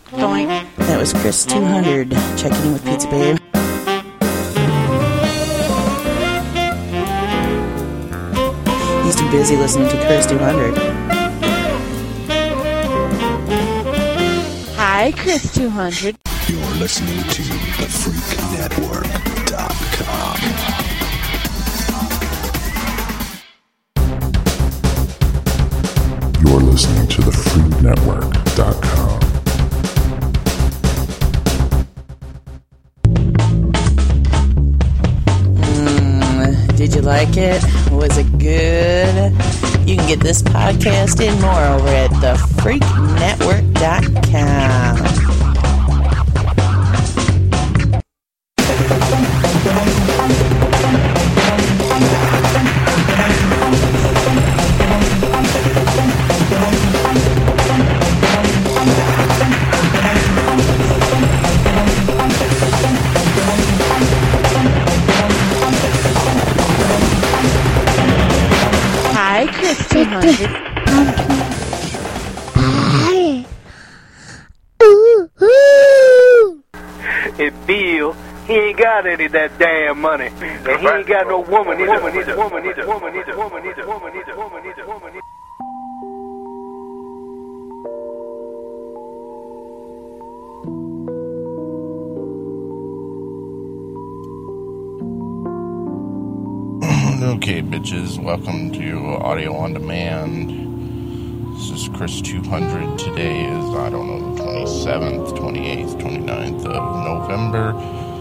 Doink. That was Chris 200 checking in with Pizza Babe. He's too busy listening to Chris 200. Hi, Chris 200. You're listening to thefreaknetwork.com. You're listening to thefreaknetwork.com. Did you like it? Was it good? You can get this podcast and more over at thefreaknetwork.com. Hi, Chris 200. If Bill, he ain't got any of that damn money. And he ain't got no woman either. Okay, bitches, welcome to Audio On Demand. This is Chris 200. Today is, I don't know, the 27th, 28th, 29th of November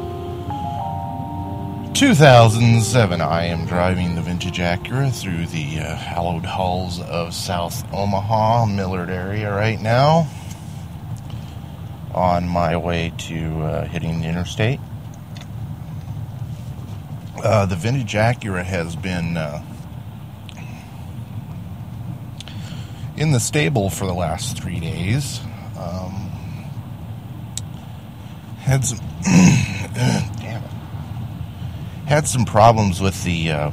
2007. I am driving the vintage Acura through the hallowed halls of South Omaha, Millard area right now, on my way to hitting the interstate. The vintage Acura has been in the stable for the last 3 days. Had some damn it. Had some problems with the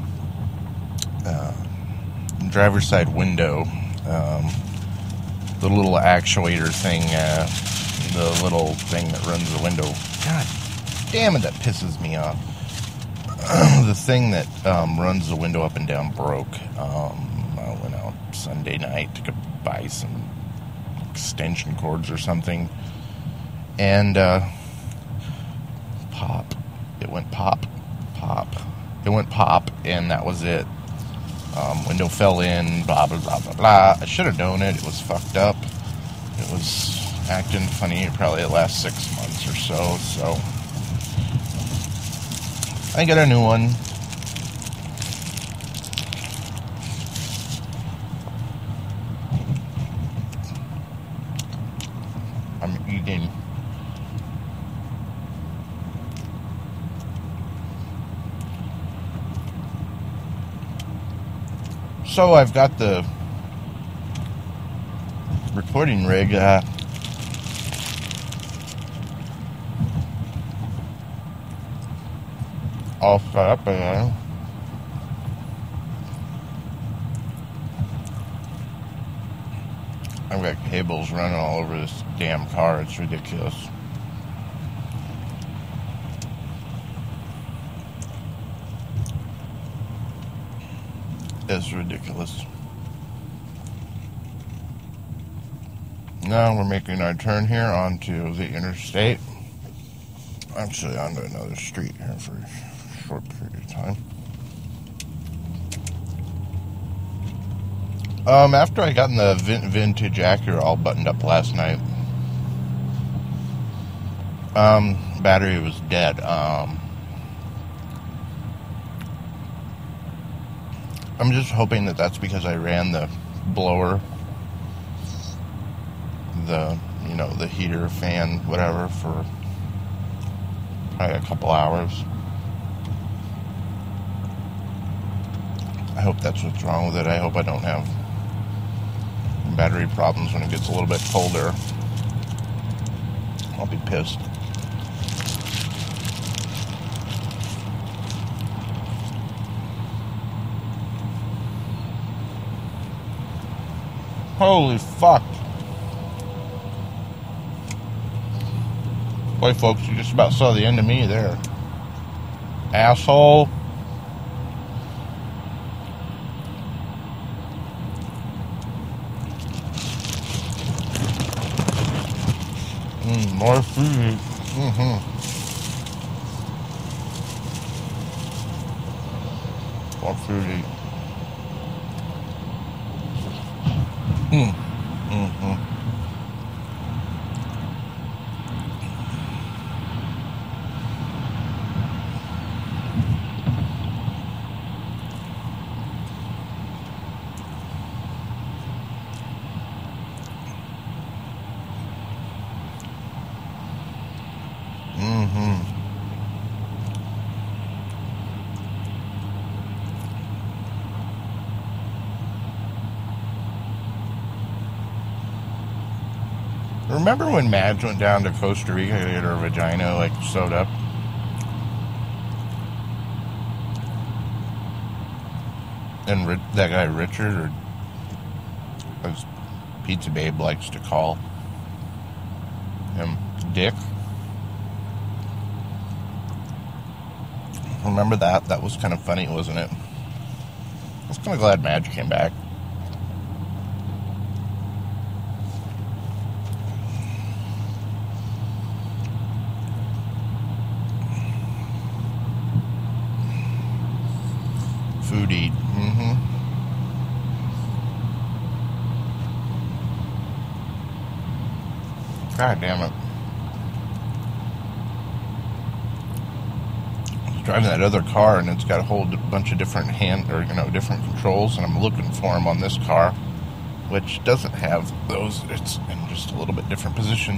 driver's side window. The little actuator thing, the little thing that runs the window. God damn it, that pisses me off. The thing that runs the window up and down broke. I went out Sunday night to go buy some extension cords or something, and pop. It went pop. It went pop, and that was it. Window fell in, blah, blah, blah, blah, blah. I should have known it. It was fucked up. It was acting funny probably the last 6 months or so. I got a new one. I'm eating. So I've got the recording rig all set up again. I've got cables running all over this damn car. It's ridiculous. It's ridiculous. Now we're making our turn here onto the interstate. Actually, onto another street here for a short period of time. After I got in the vintage Acura all buttoned up last night, battery was dead. I'm just hoping that that's because I ran the blower, the heater, fan, whatever, for probably a couple hours. I hope that's what's wrong with it. I hope I don't have battery problems when it gets a little bit colder. I'll be pissed. Holy fuck. Boy, folks, you just about saw the end of me there. Asshole. More food. More food to eat. Remember when Madge went down to Costa Rica to get her vagina, like, sewed up? And that guy Richard, or as Pizza Babe likes to call him, Dick. Remember that? That was kind of funny, wasn't it? I was kind of glad Madge came back. Food eat. God damn it. I was driving that other car and it's got a whole bunch of different different controls, and I'm looking for them on this car, which doesn't have those. It's in just a little bit different position.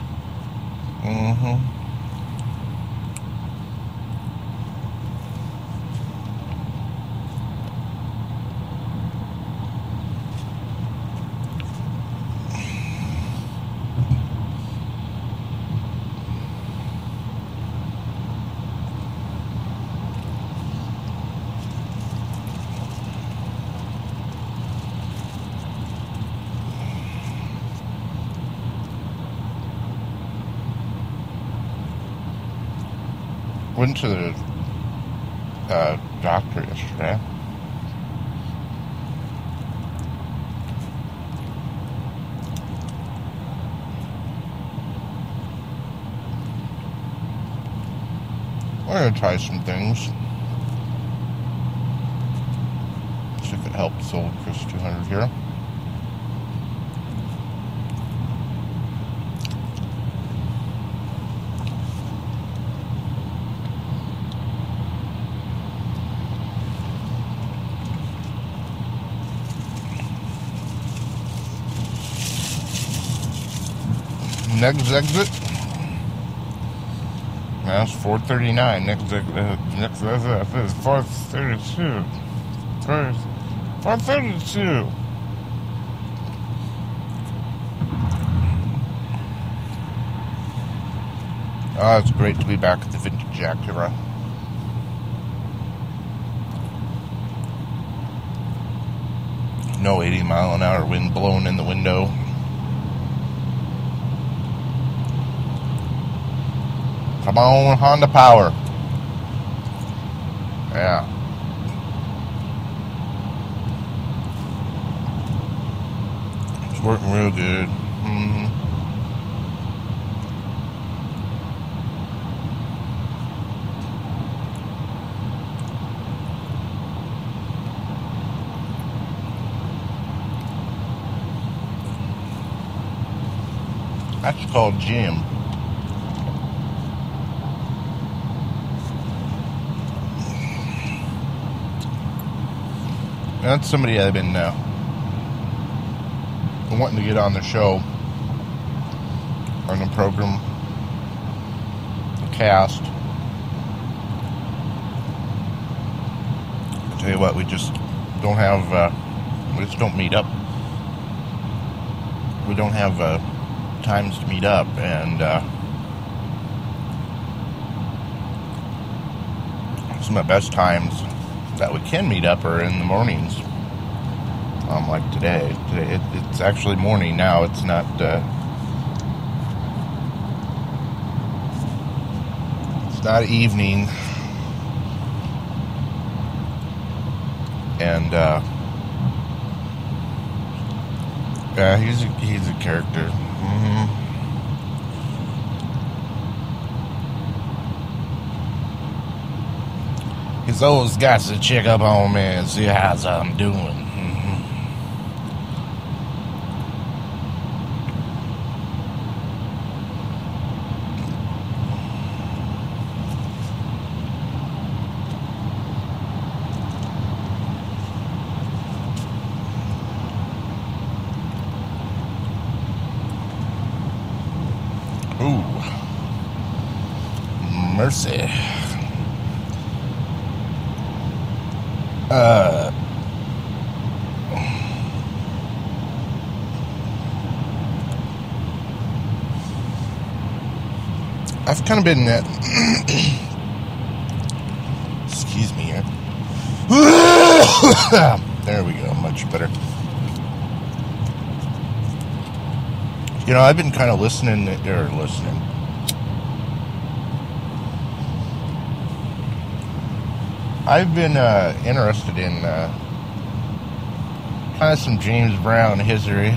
Went to the doctor yesterday. We're going to try some things. See if it helps old Chris 200 here. Next exit. That's 439. Next exit is 432. 432. Oh, it's great to be back at the vintage Acura. No 80-mile-an-hour wind blowing in the window. Come on, Honda Power. Yeah. It's working real good. That's called Jim. That's somebody I've been wanting to get on the show, on the program, the cast. I tell you what, we just don't have, we just don't meet up. We don't have times to meet up, and some of the best times that we can meet up are in the mornings. Like today. It's actually morning now. It's not Not evening. And, yeah, he's a character. Mm-hmm. He's always got to check up on me and see how I'm doing. Mm-hmm. Ooh. Mercy. I've kind of been, excuse me. There we go, much better. You know, I've been kind of listening. I've been interested in kind of some James Brown history.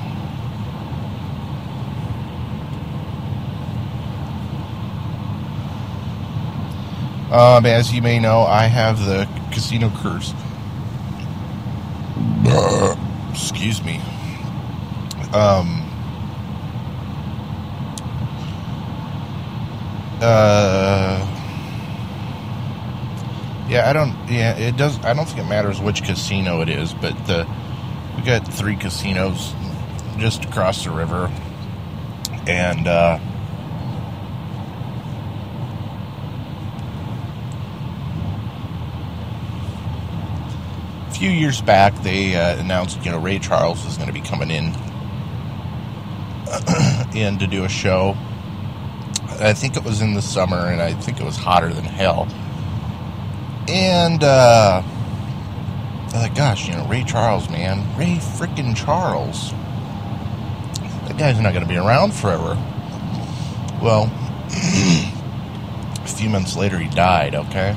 As you may know, I have the casino curse. Excuse me. Yeah, I don't think it matters which casino it is, but we got 3 casinos just across the river, and a few years back they announced, Ray Charles was going to be coming in to do a show. I think it was in the summer, and I think it was hotter than hell. And, gosh, Ray Charles, man. Ray frickin' Charles. That guy's not going to be around forever. Well, a few months later he died, okay?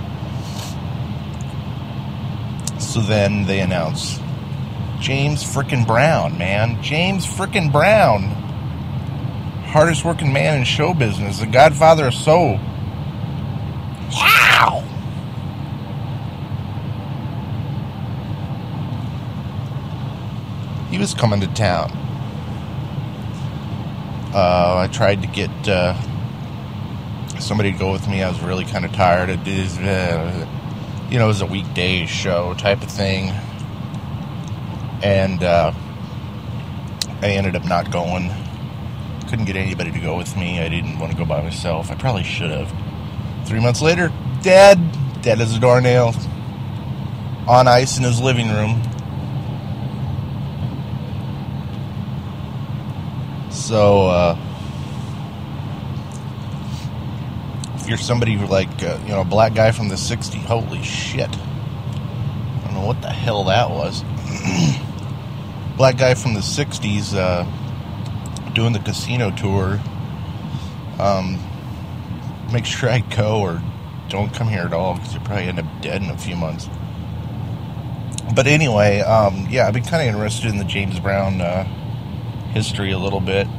So then they announced James frickin' Brown, man. James frickin' Brown. Hardest working man in show business. The godfather of soul. Wow! He was coming to town. I tried to get somebody to go with me. I was really kind of tired. It was a weekday show type of thing. And I ended up not going. Couldn't get anybody to go with me. I didn't want to go by myself. I probably should have. 3 months later, dead as a doornail, on ice in his living room. So, if you're somebody like, a black guy from the 60s, holy shit. I don't know what the hell that was. Black guy from the 60s, doing the casino tour. Make sure I go or don't come here at all, because you'll probably end up dead in a few months. But anyway, I've been kind of interested in the James Brown history a little bit.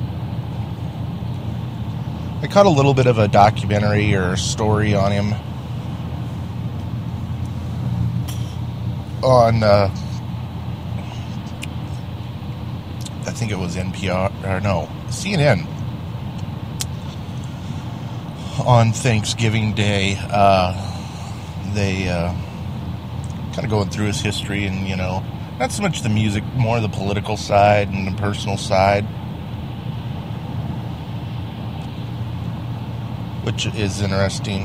I caught a little bit of a documentary or a story on him on I think it was CNN on Thanksgiving Day. They kind of going through his history and, not so much the music, more the political side and the personal side, which is interesting.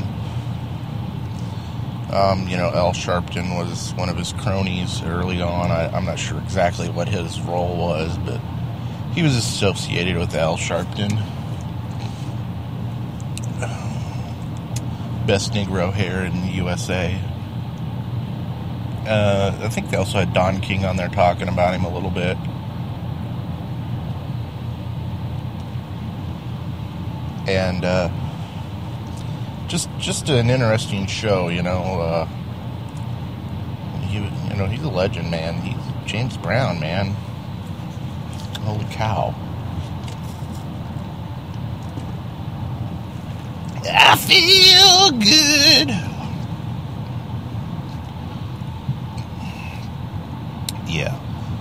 Al Sharpton was one of his cronies early on. I'm not sure exactly what his role was, but he was associated with Al Sharpton. Best Negro hair in the USA. I think they also had Don King on there talking about him a little bit. And just an interesting show, you know. He's a legend, man. He's James Brown, man. Holy cow. I feel good. Yeah.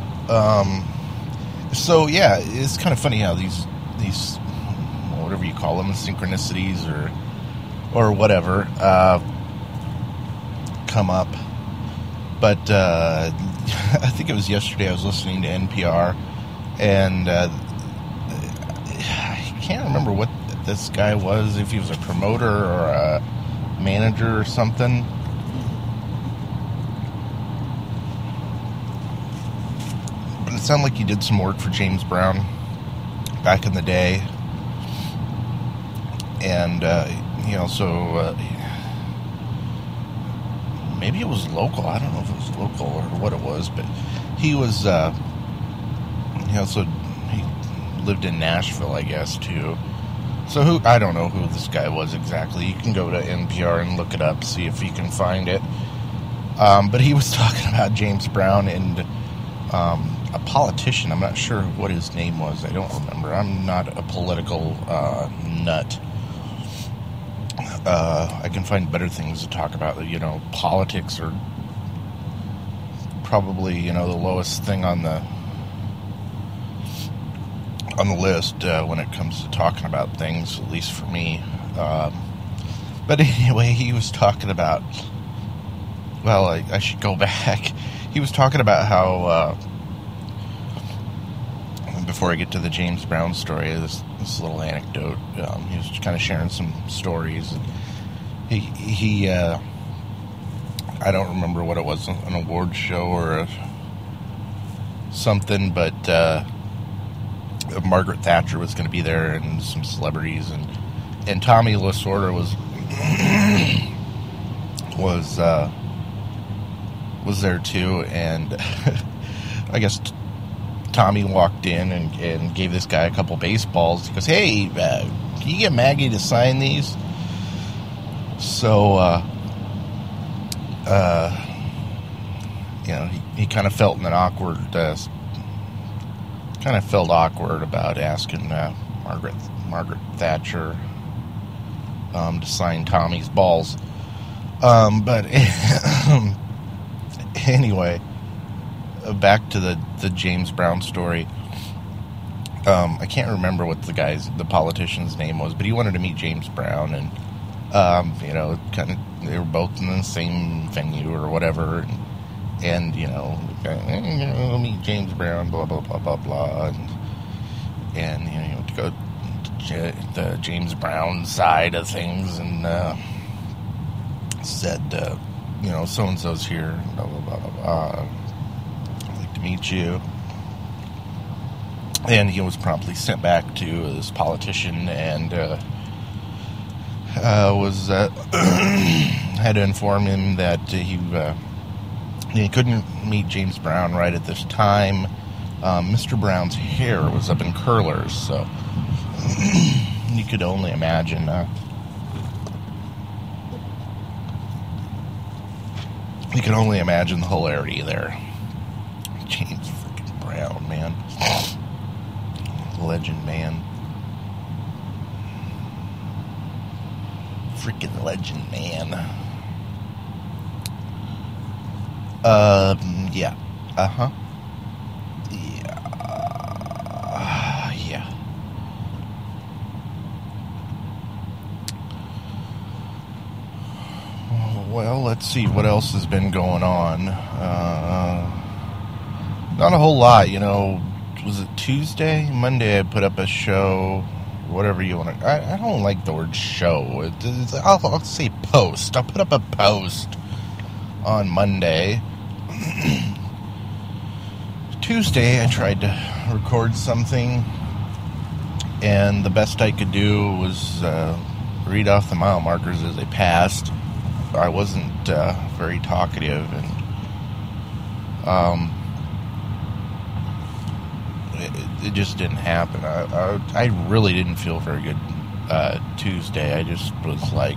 So yeah, it's kind of funny how these whatever you call them, synchronicities or whatever, come up. But I think it was yesterday I was listening to NPR, and I can't remember what this guy was, if he was a promoter or a manager or something. But it sounded like he did some work for James Brown back in the day. And, maybe it was local. I don't know if it was local or what it was, but he was, so he lived in Nashville, I guess, too. So I don't know who this guy was exactly. You can go to NPR and look it up, see if you can find it. But he was talking about James Brown and a politician. I'm not sure what his name was. I don't remember. I'm not a political nut. I can find better things to talk about. Politics are probably, the lowest thing on the list when it comes to talking about things, at least for me. But anyway, he was talking about, well, I should go back. He was talking about how, before I get to the James Brown story, this little anecdote, he was kind of sharing some stories. And he I don't remember what it was, an award show or something, but Margaret Thatcher was going to be there and some celebrities, and Tommy Lasorda was there too, and I guess Tommy walked in and gave this guy a couple baseballs. He goes, "Hey, can you get Maggie to sign these?" So, he kind of felt awkward about asking Margaret Thatcher to sign Tommy's balls. But anyway, back to the James Brown story. I can't remember what the politician's name was, but he wanted to meet James Brown, and they were both in the same venue or whatever, and we'll meet James Brown, blah blah blah blah blah, and to go to the James Brown side of things, and said, so and so's here, blah blah blah blah blah. I'd like to meet you. And he was promptly sent back to this politician, and had to inform him that he couldn't meet James Brown right at this time. Mr. Brown's hair was up in curlers, so you could only imagine. You can only imagine the hilarity there. James freaking Brown, man. Legend, man. Freaking legend, man. Yeah. Uh-huh. Yeah. Well, let's see what else has been going on. Not a whole lot, Was it Tuesday? Monday I put up a show, whatever you want to... I don't like the word show. I'll say post. I'll put up a post on Monday. Tuesday I tried to record something, and the best I could do was read off the mile markers as they passed. I wasn't very talkative, and it just didn't happen. I really didn't feel very good Tuesday. I just was like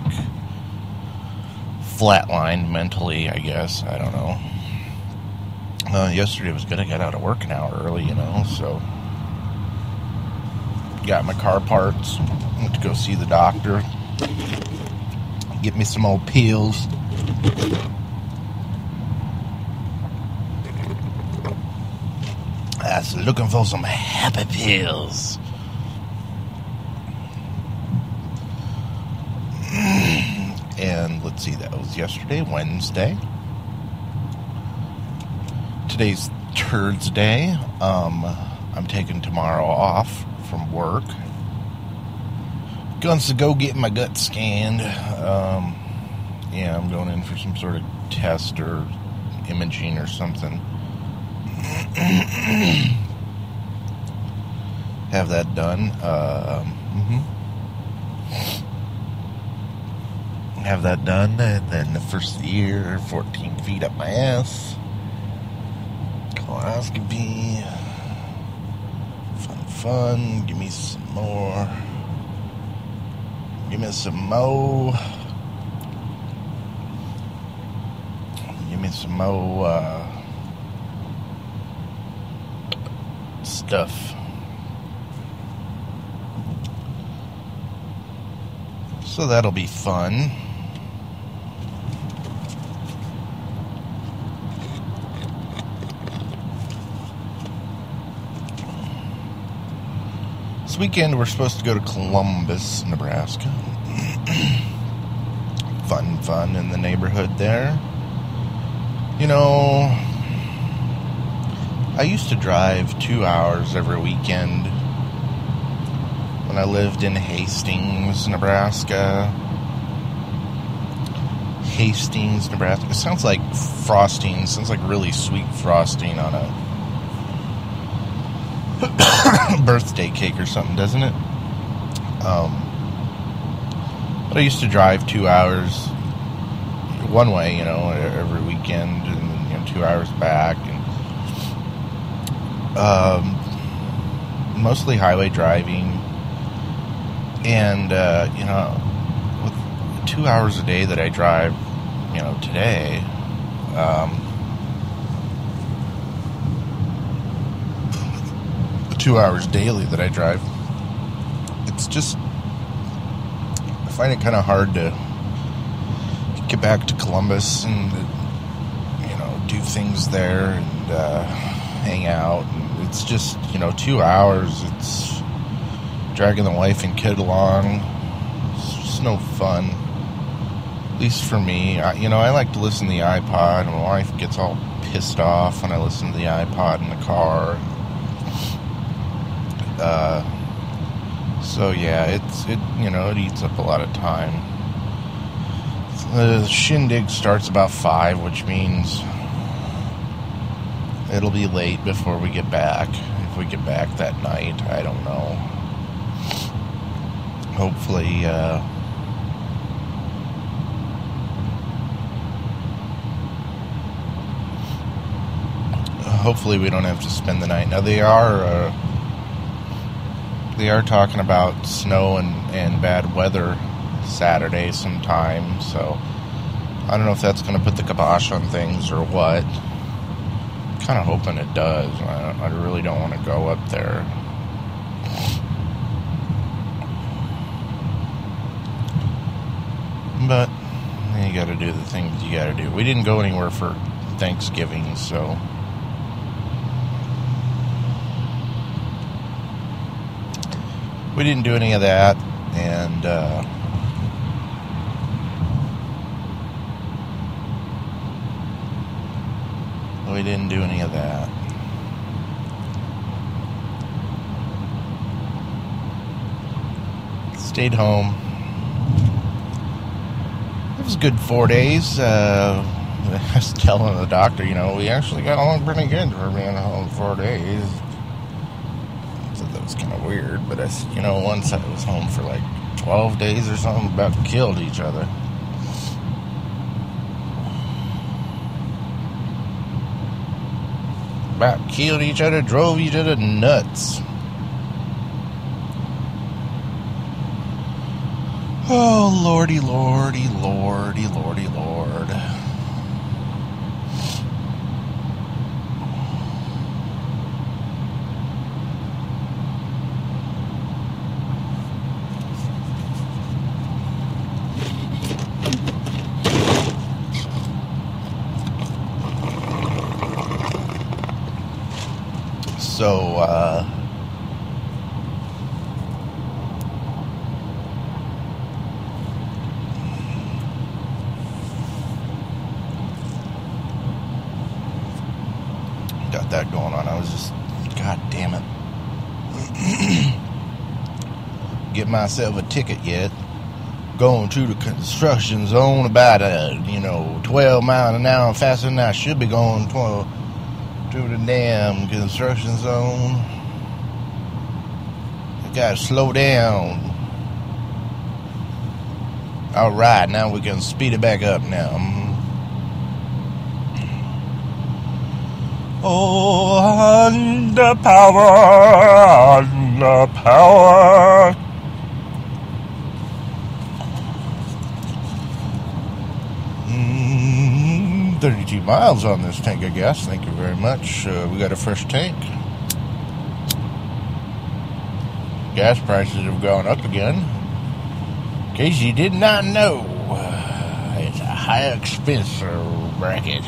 flatlined mentally, I guess. I don't know. Yesterday was good. I got out of work an hour early, so got my car parts. Went to go see the doctor. Get me some old pills. I was looking for some happy pills. And let's see, that was yesterday, Wednesday. Today's Thursday. I'm taking tomorrow off from work. Going to go get my gut scanned. I'm going in for some sort of test or imaging or something. Have that done. Have that done, and then the first of the year, 14 feet up my ass. Colonoscopy. Fun. Give me some more. Give me some more. Give me some more stuff. So that'll be fun. This weekend we're supposed to go to Columbus, Nebraska. Fun in the neighborhood there. I used to drive 2 hours every weekend when I lived in Hastings, Nebraska. Hastings, Nebraska. It sounds like frosting. It sounds like really sweet frosting on a birthday cake or something, doesn't it? But I used to drive 2 hours one way, every weekend, and 2 hours back, and mostly highway driving, and with 2 hours a day that I drive, today, 2 hours daily that I drive, it's just, I find it kind of hard to get back to Columbus and, do things there and hang out. And it's just, 2 hours, it's dragging the wife and kid along. It's just no fun. At least for me. I like to listen to the iPod, and my wife gets all pissed off when I listen to the iPod in the car. So yeah, it eats up a lot of time. The shindig starts about 5, which means it'll be late before we get back. If we get back that night, I don't know. Hopefully we don't have to spend the night. Now they are talking about snow and bad weather Saturday sometime, so I don't know if that's going to put the kibosh on things or what. Kind of hoping it does. I really don't want to go up there. But you got to do the things you got to do. We didn't go anywhere for Thanksgiving, so we didn't do any of that, and we didn't do any of that. Stayed home. It was a good 4 days. I was telling the doctor, we actually got along pretty good for being home 4 days. So that was kind of weird, but once I was home for like 12 days or something, about killed each other. About killed each other, drove each other nuts. Oh, lordy, lordy, lordy, lordy, lord. So, got that going on. I was just, god damn it. Get myself a ticket yet. Going to the construction zone about 12 miles an hour faster than I should be going to the damn construction zone. I gotta slow down. Alright, now we can speed it back up now. Oh, under power. 32 miles on this tank of gas. Thank you very much. We got a fresh tank. Gas prices have gone up again. In case you did not know, it's a high expense bracket.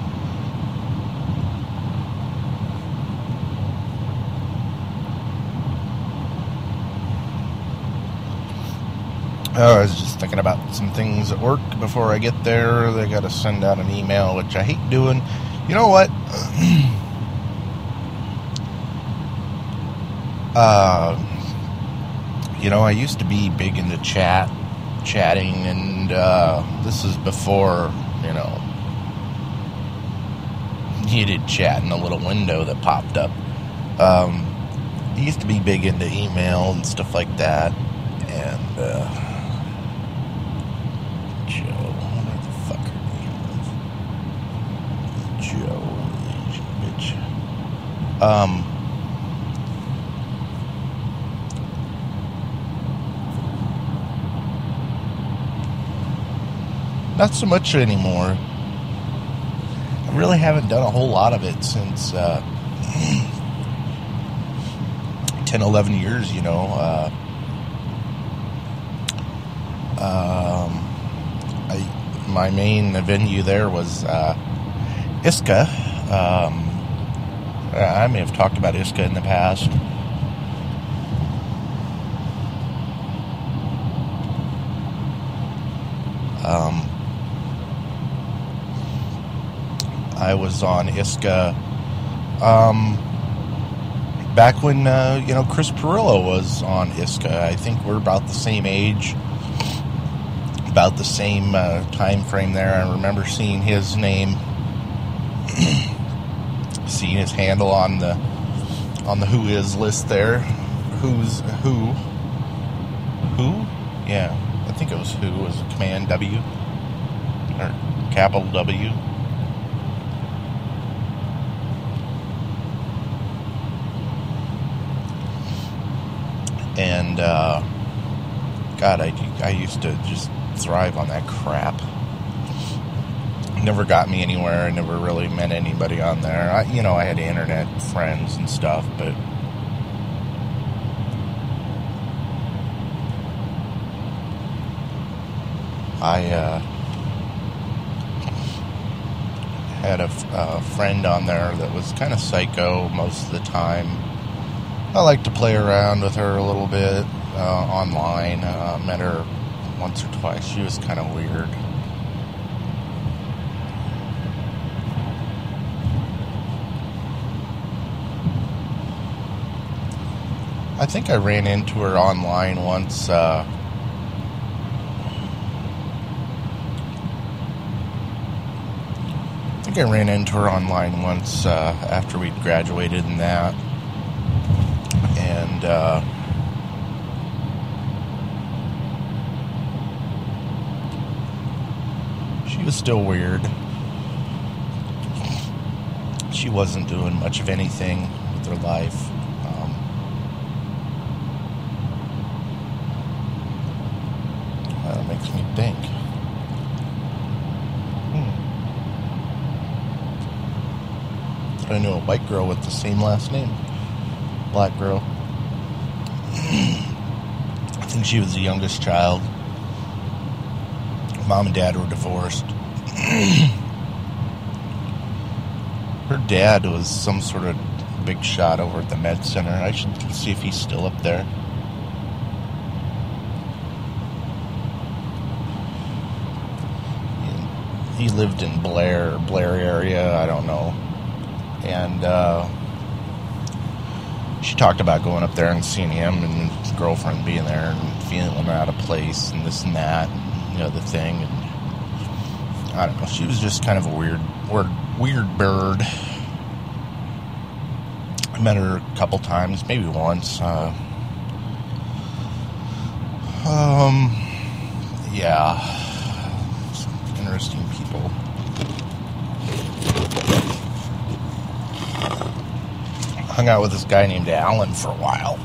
I was just thinking about some things at work before I get there. They got to send out an email, which I hate doing. You know what? I used to be big into chatting, and this is before, you did chat in a little window that popped up. I used to be big into email and stuff like that, and not so much anymore. I really haven't done a whole lot of it since 10, 11 years, my main venue there was ISCA. I may have talked about ISCA in the past. I was on ISCA back when, Chris Pirillo was on ISCA. I think we're about the same age, about the same time frame there. I remember seeing his name, seeing his handle on the Who Is list there. Who's Who? Who? Yeah, I think it was Who. It was a Command W or capital W. And God, I used to just thrive on that crap. Never got me anywhere. Never really met anybody on there. I had internet friends and stuff, but I had a friend on there that was kind of psycho most of the time. I like to play around with her a little bit online. Met her once or twice. She was kind of weird. I think I ran into her online once. I think I ran into her online once after we'd graduated and that. And she was still weird. She wasn't doing much of anything with her life. makes me think. I knew a white girl with the same last name. Black girl. I think she was the youngest child. Mom and dad were divorced. Her dad was some sort of big shot over at the med center. I should see if he's still up there. He lived in Blair area, I don't know. And she talked about going up there and seeing him and his girlfriend being there and feeling out of place and this and that and the other thing. And I don't know. She was just kind of a weird bird. I met her a couple times, maybe once. Yeah. Some interesting people. Hung out with this guy named Alan for a while.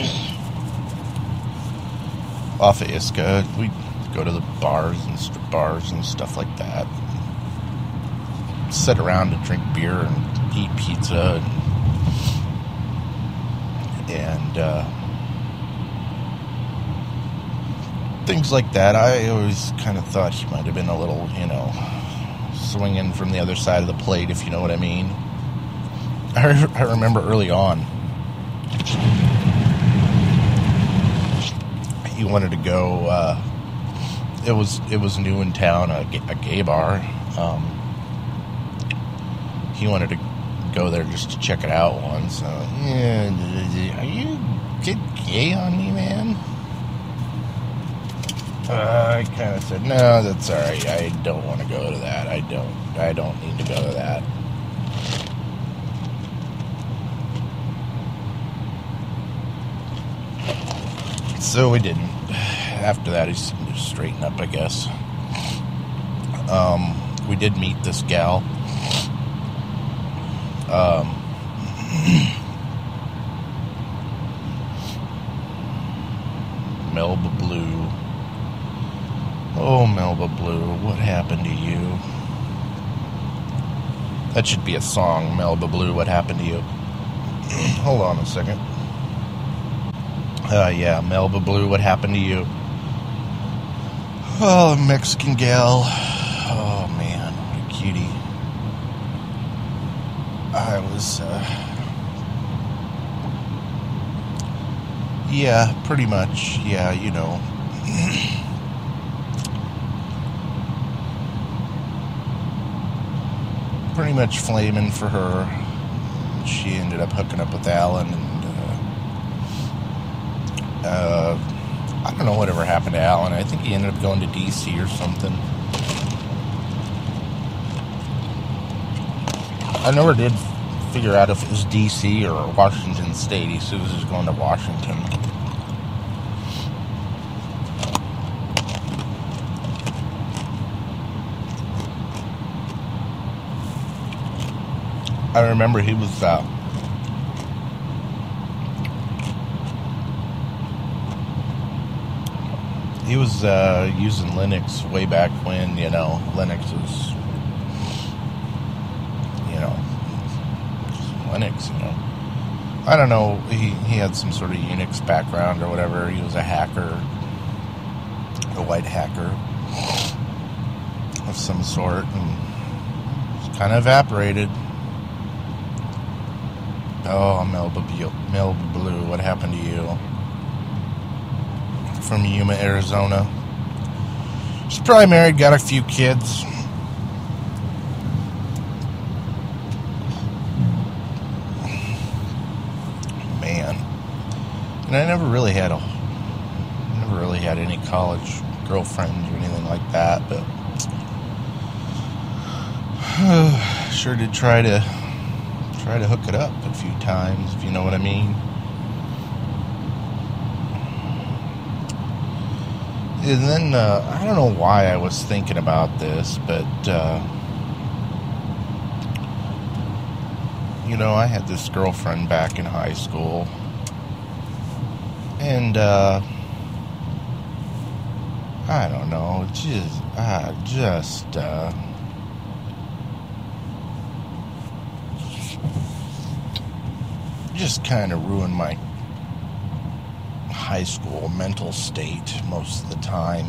Off of Iska. We'd go to the bars and strip bars and stuff like that. Sit around and drink beer and eat pizza and things like that. I always kind of thought he might have been a little, swinging from the other side of the plate, if you know what I mean. I remember early on, he wanted to go. It was new in town, a gay bar. He wanted to go there just to check it out once. Yeah, are you get gay on me, man? I kind of said, no, that's all right. I don't want to go to that. I don't need to go to that. So we didn't. After that, he seemed to straighten up, I guess. We did meet this gal. Melba Blue. Oh, Melba Blue, what happened to you? That should be a song, Melba Blue, what happened to you? Hold on a second. Yeah, Melba Blue, what happened to you? Oh, Mexican gal. Oh, man, what a cutie. I was, yeah, pretty much, yeah, pretty much flaming for her. She ended up hooking up with Alan, and I don't know whatever happened to Alan. I think he ended up going to D.C. or something. I never did figure out if it was D.C. or Washington State. He said he was going to Washington. I remember he was using Linux way back when, Linux was, Linux, I don't know, he had some sort of Unix background or whatever. He was a hacker, a white hacker of some sort, and it's kind of evaporated. Oh, Melba Blue, what happened to you? From Yuma, Arizona. She's probably married, got a few kids. Man. And I never really had any college girlfriends or anything like that, but sure did try to hook it up a few times, if you know what I mean. And then, I don't know why I was thinking about this, but, I had this girlfriend back in high school, and, I don't know, just kind of ruined my high school mental state most of the time.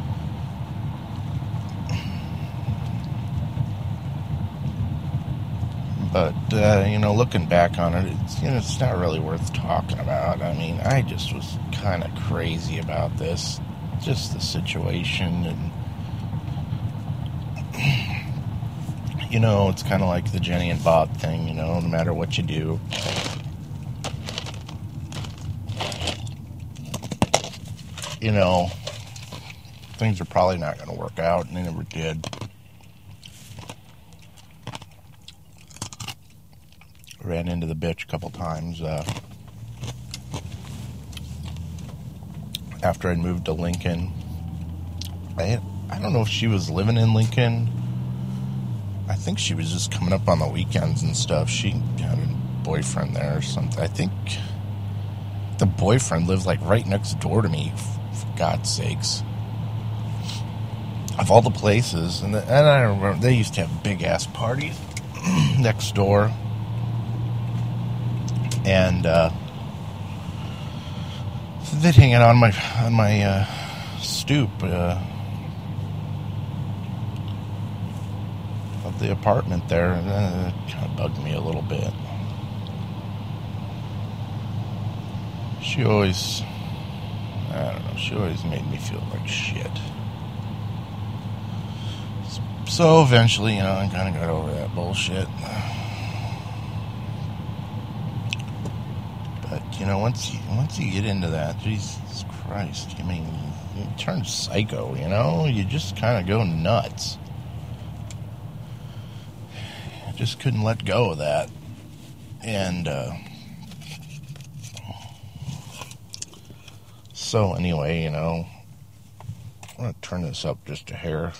But, looking back on it, it's not really worth talking about. I mean, I just was kind of crazy about this. Just the situation, and, it's kind of like the Jenny and Bob thing, no matter what you do. Things are probably not going to work out, and they never did. Ran into the bitch a couple times after I'd moved to Lincoln. I don't know if she was living in Lincoln. I think she was just coming up on the weekends and stuff. She had a boyfriend there or something. I think the boyfriend lived like right next door to me, for God's sakes. Of all the places. And I remember they used to have big ass parties next door. And they'd hang out on my stoop of the apartment there, and it kind of bugged me a little bit. She always made me feel like shit. So eventually, I kind of got over that bullshit. But, once you get into that, Jesus Christ, you turn psycho, You just kind of go nuts. I just couldn't let go of that. And, so anyway, I'm going to turn this up just a hair.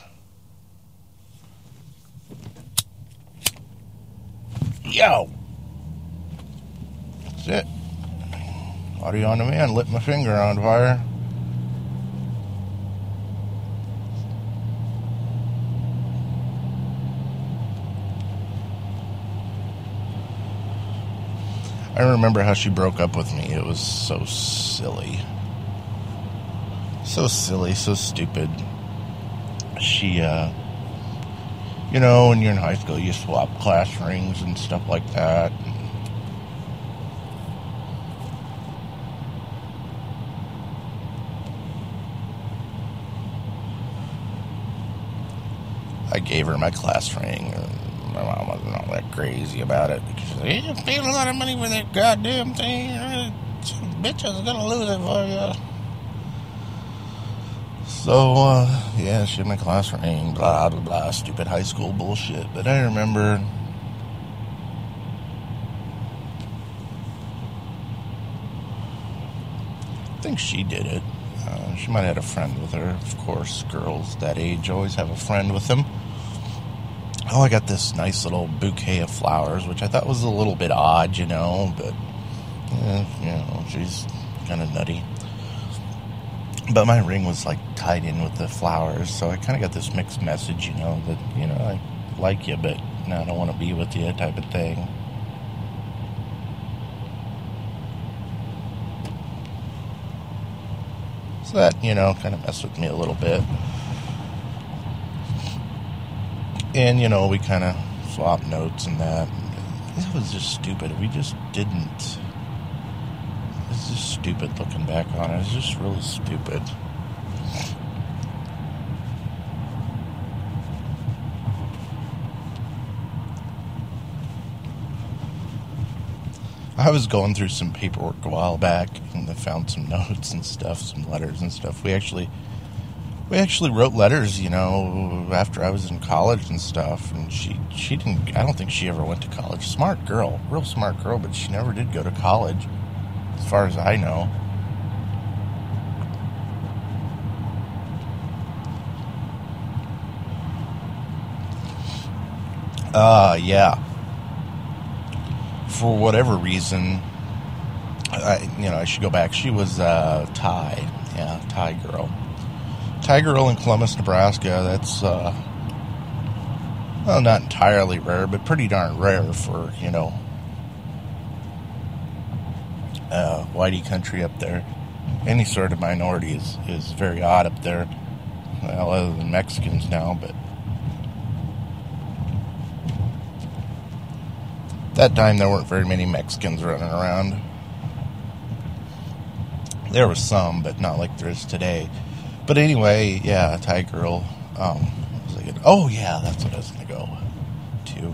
Yo! That's it. Audio on demand, lit my finger on fire. I remember how she broke up with me. It was so silly. So silly, so stupid. She, when you're in high school, you swap class rings and stuff like that. I gave her my class ring, and my mom wasn't all that crazy about it. She said, "You paid a lot of money for that goddamn thing. Some bitch is gonna lose it for you." So, yeah, she had my class ring, blah, blah, blah, stupid high school bullshit. But I remember I think she did it. She might have had a friend with her. Of course, girls that age always have a friend with them. Oh, I got this nice little bouquet of flowers, which I thought was a little bit odd, but, she's kind of nutty. But my ring was, tied in with the flowers, so I kind of got this mixed message, that, I like you, but I don't want to be with you type of thing. So that, kind of messed with me a little bit. And, we kind of swapped notes and that. It was just stupid. We just didn't. It's just stupid looking back on it. It's just really stupid. I was going through some paperwork a while back, and I found some notes and stuff, some letters and stuff. We actually wrote letters, after I was in college and stuff. And she didn't. I don't think she ever went to college. Smart girl, real smart girl, but she never did go to college, as far as I know. Yeah. For whatever reason, I should go back. She was Thai. Yeah, Thai girl. Tiger Girl in Columbus, Nebraska, that's, well, not entirely rare, but pretty darn rare for, you know, whitey country up there. Any sort of minority is very odd up there. Well, other than Mexicans now, but that time there weren't very many Mexicans running around. There was some, but not like there is today. But anyway, yeah, Tiger Girl. Oh yeah, that's what I was gonna go to.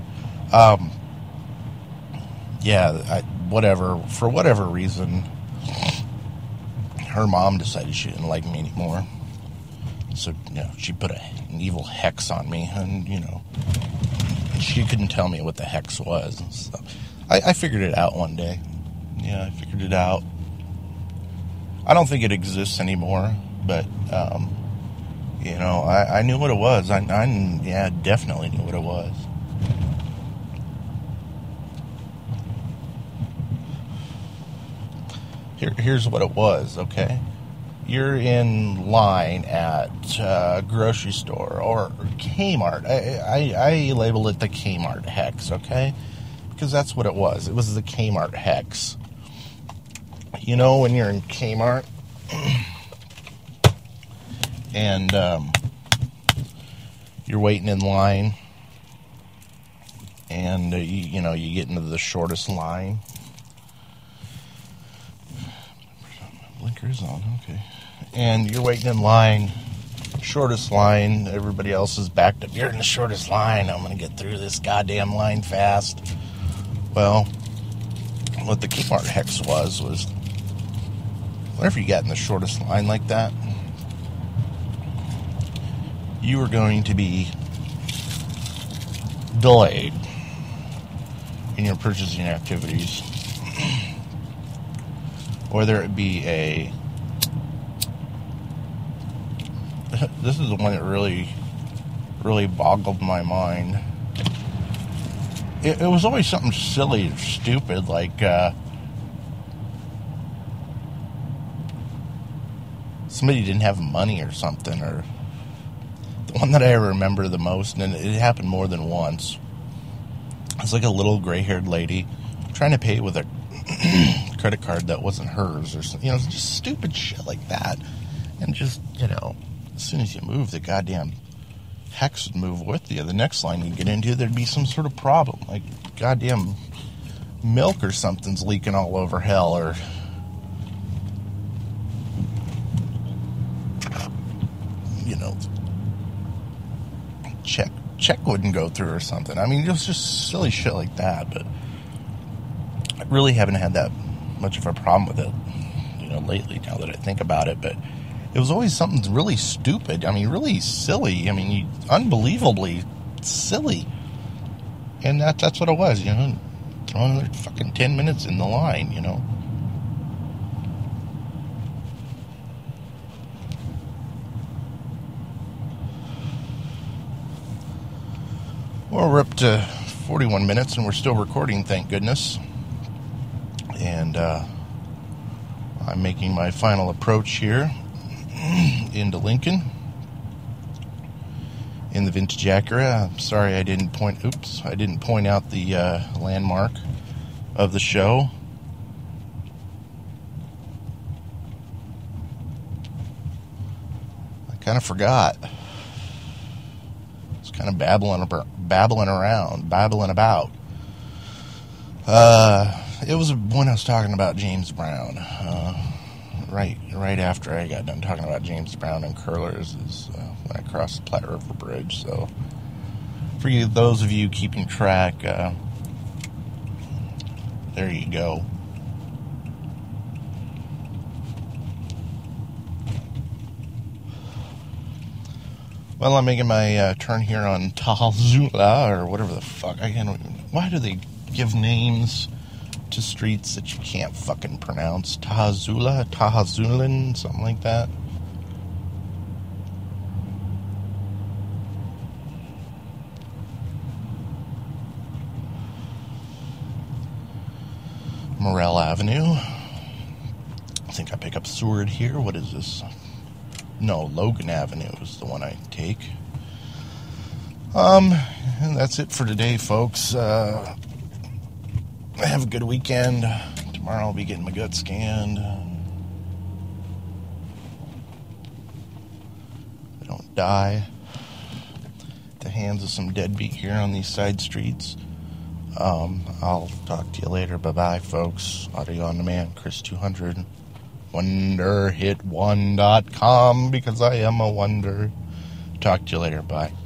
Yeah, for whatever reason, her mom decided she didn't like me anymore. So, you know, she put an evil hex on me, and, you know, she couldn't tell me what the hex was. So I figured it out one day. Yeah, I figured it out. I don't think it exists anymore, but, you know, I knew what it was. I definitely knew what it was. Here's what it was, okay? You're in line at a grocery store or Kmart. I labeled it the Kmart hex, okay? Because that's what it was. It was the Kmart hex. You know, when you're in Kmart and you're waiting in line and, you know, you get into the shortest line. Blinker's on, okay. And you're waiting in line, shortest line, everybody else is backed up. You're in the shortest line, I'm going to get through this goddamn line fast. Well, what the Kmart hex was whenever you got in the shortest line like that, you were going to be delayed in your purchasing activities. Whether it be this is the one that really boggled my mind. It was always something silly or stupid, like somebody didn't have money or something, or the one that I remember the most, and it happened more than once. It's like a little gray-haired lady trying to pay with a credit card that wasn't hers, or something, you know, just stupid shit like that. And just, you know, as soon as you move, the goddamn hex would move with you. The next line you get into, there'd be some sort of problem, like goddamn milk or something's leaking all over hell, or you know, check wouldn't go through or something. I mean, it was just silly shit like that. But I really haven't had that much of a problem with it, you know, lately, now that I think about it. But it was always something really stupid. I mean, really silly. I mean, unbelievably silly. And that's what it was, you know. Throw another fucking 10 minutes in the line, you know. Well, we're up to 41 minutes and we're still recording, thank goodness. And I'm making my final approach here into Lincoln in the vintage Acura. I'm sorry I didn't point out the landmark of the show. I kind of forgot. I was kind of babbling about. It was when I was talking about James Brown. Right after I got done talking about James Brown and curlers is when I crossed the Platte River Bridge. So, for you, those of you keeping track, there you go. Well, I'm making my turn here on Tahazula, or whatever the fuck. Why do they give names to streets that you can't fucking pronounce? Tahazulin, something like that. Morrell Avenue. I think I pick up Seward here. What is this? Logan Avenue is the one I take. And that's it for today, folks. Have a good weekend. Tomorrow I'll be getting my gut scanned. I don't die at the hands of some deadbeat here on these side streets. I'll talk to you later. Bye-bye, folks. Audio on demand, Chris200. WonderHit1.com, because I am a wonder. Talk to you later. Bye.